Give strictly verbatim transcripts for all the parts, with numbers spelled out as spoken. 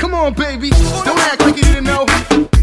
Come on, baby, don't act like you didn't know.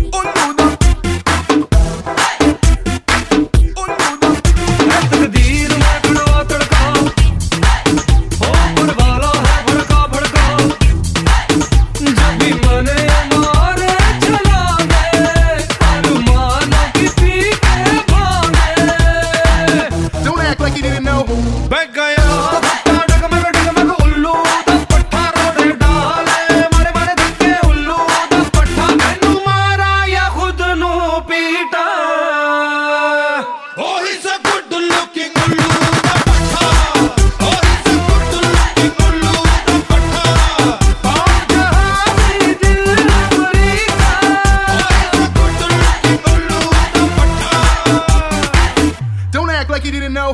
Don't act like you didn't know. बैठ गया डगमग डगमग उल्लू दा पट्ठा रोडे डाले मारे मारे धक्के उल्लू दा पट्ठा मैनू मारा या खुद नू पीटा Oh he's a good looking उल्लू दा पट्ठा Oh he's a good looking उल्लू दा पट्ठा पाँव जहाँ भी दिल अमरीका Oh he's a good looking उल्लू दा पट्ठा Don't act like you didn't know.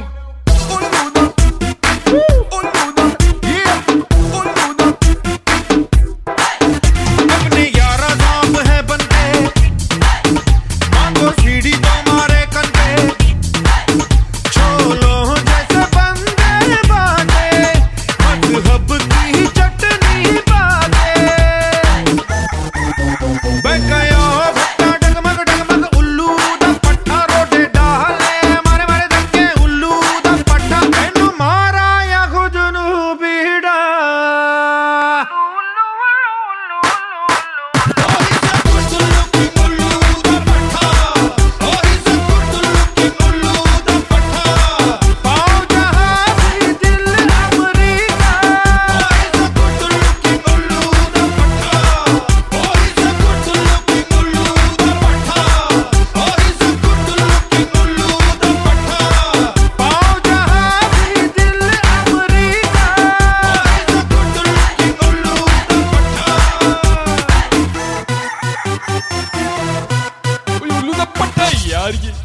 यार ये